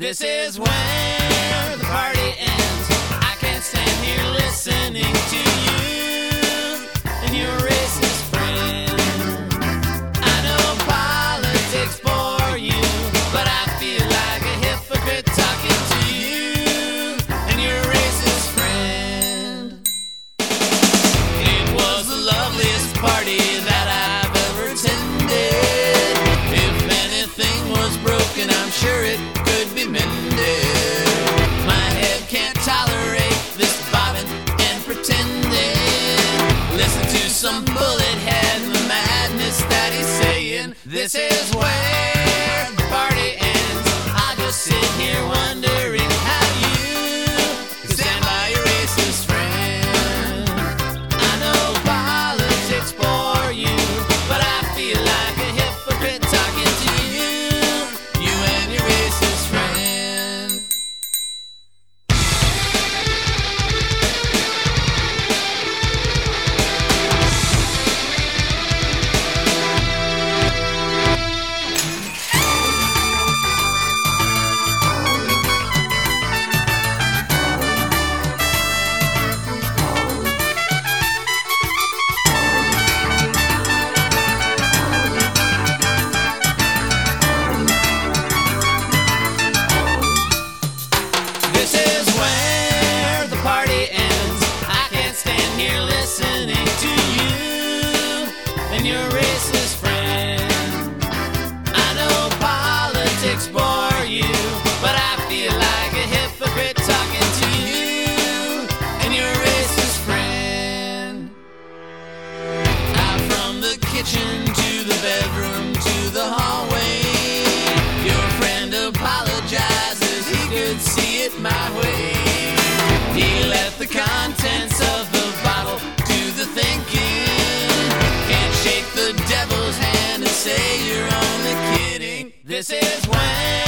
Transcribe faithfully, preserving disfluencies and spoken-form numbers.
This is where the party ends. I can't stand here listening to you and your racist friend. I know politics bore you, but I feel like a hypocrite talking to you and your racist friend. It was the loveliest party that I've ever attended. If anything was broken, I'm sure it could be mended. My head can't tolerate this bobbing and pretending. Listen to some bullet head and the madness that he's saying. This is where the party ends. I just sit here wondering how you can stand by your racist friend. I know politics bore you, but I feel like a hypocrite talking to you, you and your racist friend. This is where the party ends. I can't stand here listening to you and your racist friend. I know politics bore you, but I feel like a hypocrite talking to you and your racist friend. Out from the kitchen to the bedroom to the hallway, your friend apologizes, he could see it my way. He left the contents of the bottle to the thinking. Can't shake the devil's hand and say you're only kidding. This is when